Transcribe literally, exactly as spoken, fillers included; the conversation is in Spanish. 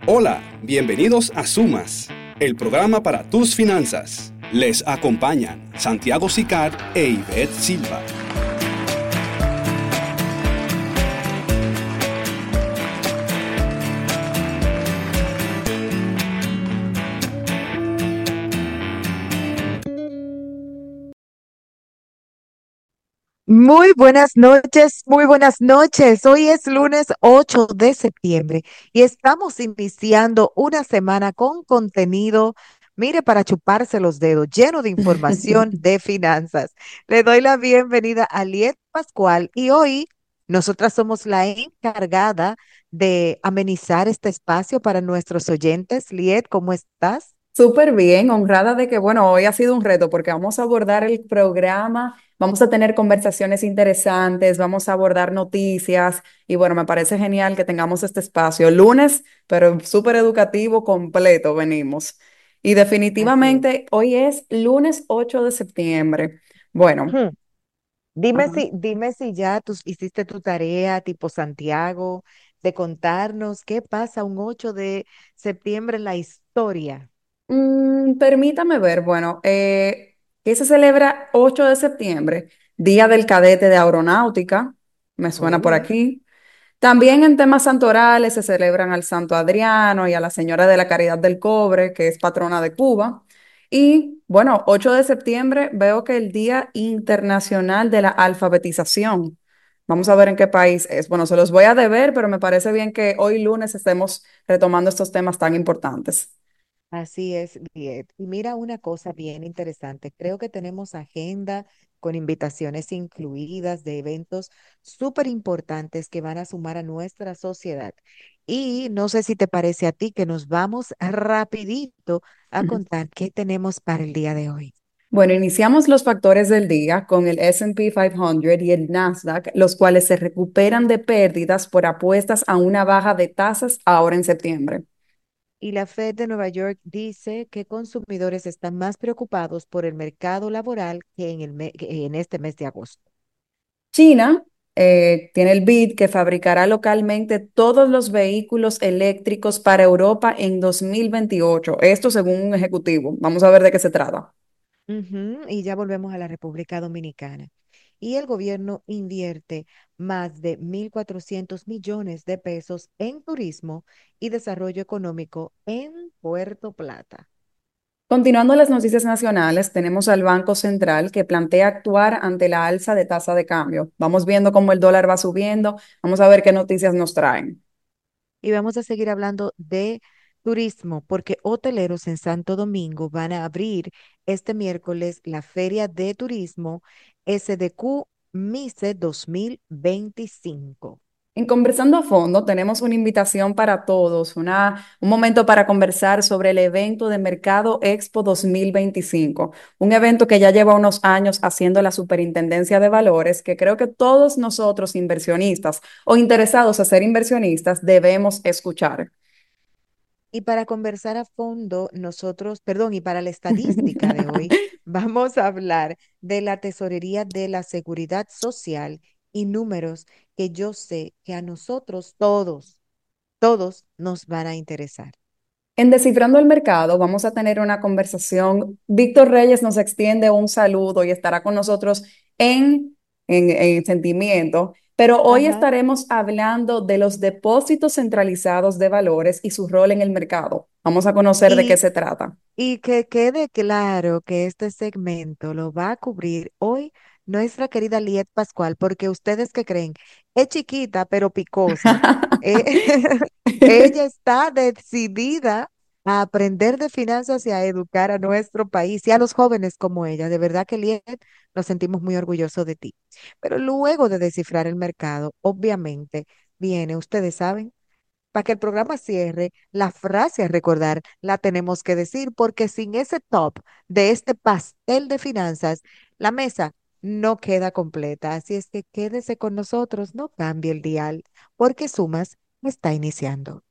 Hola, bienvenidos a Sumas, el programa para tus finanzas. Les acompañan Santiago Sicar e Ivette Silva. Muy buenas noches, muy buenas noches. Hoy es lunes ocho de septiembre y estamos iniciando una semana con contenido, mire, para chuparse los dedos, lleno de información de finanzas. Le doy la bienvenida a Liet Pascual y hoy nosotras somos la encargada de amenizar este espacio para nuestros oyentes. Liet, ¿cómo estás? Súper bien, honrada de que, bueno, hoy ha sido un reto porque vamos a abordar el programa, vamos a tener conversaciones interesantes, vamos a abordar noticias y bueno, me parece genial que tengamos este espacio. Lunes, pero súper educativo, completo, venimos. Y Así es. definitivamente hoy es lunes ocho de septiembre. Bueno. Ujú. Dime Ajá. si, dime si ya tú hiciste tu tarea tipo Santiago, de contarnos qué pasa un ocho de septiembre en la historia. Mm, permítame ver, bueno, eh, ¿qué se celebra ocho de septiembre? Día del Cadete de Aeronáutica, me suena por Oh, aquí. También en temas santorales se celebran al Santo Adriano y a la Señora de la Caridad del Cobre, que es patrona de Cuba. Y bueno, ocho de septiembre veo que el Día Internacional de la Alfabetización. Vamos a ver en qué país es. Bueno, se los voy a deber, pero me parece bien que hoy lunes estemos retomando estos temas tan importantes. así es, Liet. Y mira una cosa bien interesante. Creo que tenemos agenda con invitaciones incluidas de eventos súper importantes que van a sumar a nuestra sociedad. Y no sé si te parece a ti que nos vamos rapidito a contar qué tenemos para el día de hoy. Bueno, iniciamos los factores del día con el S and P quinientos y el Nasdaq, los cuales se recuperan de pérdidas por apuestas a una baja de tasas ahora en septiembre. Y la Fed de Nueva York dice que consumidores están más preocupados por el mercado laboral que en, el me- que en este mes de agosto. China eh, tiene el B I D que fabricará localmente todos los vehículos eléctricos para Europa en dos mil veintiocho. Esto según un ejecutivo. Vamos a ver de qué se trata. Ujú, y ya volvemos a la República Dominicana. Y el gobierno invierte más de mil cuatrocientos millones de pesos en turismo y desarrollo económico en Puerto Plata. Continuando las noticias nacionales, tenemos al Banco Central que plantea actuar ante la alza de tasa de cambio. Vamos viendo cómo el dólar va subiendo. Vamos a ver qué noticias nos traen. Y vamos a seguir hablando de turismo, porque hoteleros en Santo Domingo van a abrir este miércoles la Feria de Turismo S D Q MICE dos mil veinticinco. En Conversando a Fondo tenemos una invitación para todos, una, un momento para conversar sobre el evento de Mercado Expo dos mil veinticinco, un evento que ya lleva unos años haciendo la Superintendencia de Valores, que creo que todos nosotros inversionistas o interesados a ser inversionistas debemos escuchar. Y para conversar a fondo, nosotros, perdón, y para la estadística de hoy, vamos a hablar de la tesorería de la seguridad social y números que yo sé que a nosotros todos, todos nos van a interesar. En Descifrando el Mercado vamos a tener una conversación. Víctor Reyes nos extiende un saludo y estará con nosotros en, en, en sentimiento, pero hoy Ajá. estaremos hablando de los depósitos centralizados de valores y su rol en el mercado. Vamos a conocer de qué Y se trata. Y que quede claro que este segmento lo va a cubrir hoy nuestra querida Liet Pascual, porque ustedes que creen, es chiquita pero picosa. Eh, ella está decidida a aprender de finanzas y a educar a nuestro país y a los jóvenes como ella. De verdad que Liet, nos sentimos muy orgullosos de ti. Pero luego de descifrar el mercado, obviamente viene, ustedes saben, para que el programa cierre, la frase a recordar la tenemos que decir, porque sin ese top de este pastel de finanzas, la mesa no queda completa. Así es que quédese con nosotros, no cambie el dial, porque Sumas está iniciando.